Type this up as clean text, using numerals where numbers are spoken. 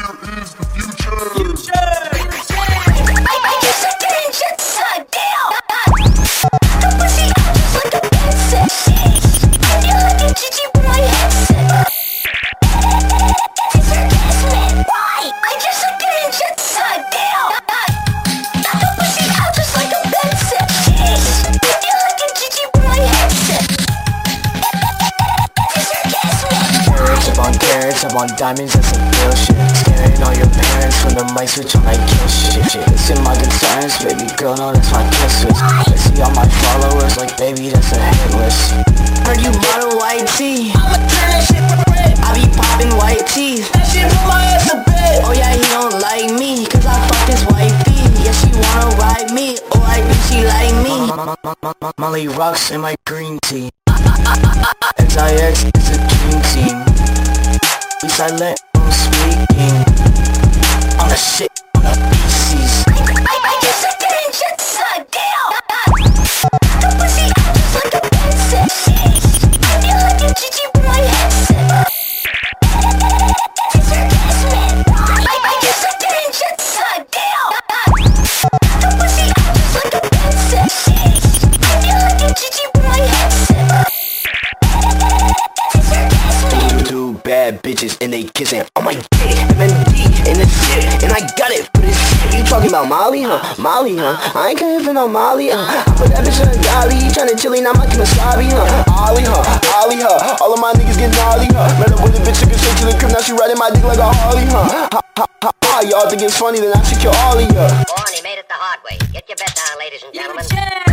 here is the future. I guess I didn't just deal. The pussy out just like a pencil. I feel like a Gigi boy headset. It's orgasmic. Why? I guess I didn't just deal. The pussy out just like a pencil. I feel like a Gigi boy headset. It's orgasmic. Carrots up on diamonds, that's some real shit. Scaring all your parents when the mic switch on, I kill shit. Listen my concerns, baby girl, no, that's my kiss switch. I see all my followers like, baby, that's a hit list. Heard you model white tee, I'ma turn that shit for red. I be popping white teeth, that shit put my ass to bed. Oh yeah, he don't like me, cause I fucked his wifey. Yeah, she wanna ride me, oh I think she like me. Molly rocks in my green tea. XIX is a dream team. Be silent, I'm speaking. On the shit, on the PCs. I guess I didn't just deal. The pussy out just like a pencil. I feel like a Gigi boy headset. It's orgasmic. I guess I didn't just deal. The pussy out just like a pencil. I feel like a Gigi boy headset. It's orgasmic. Two bad bitches and they kissing on my dick, MMD in the shit, and I got it for this shit. You talking about Molly, huh? Molly, huh? I ain't coming for no Molly, I put that bitch in a dolly, tryna chilly, now my Kimasabi, huh? Ollie, huh? Ollie, huh? All of my niggas get gnarly, huh? Met up with a bitch, took her straight to the crib, now she riding my dick like a Harley, huh? Y'all think it's funny, then I should kill all of ya. Warren, he made it the hard way. Get your bet down, ladies and gentlemen.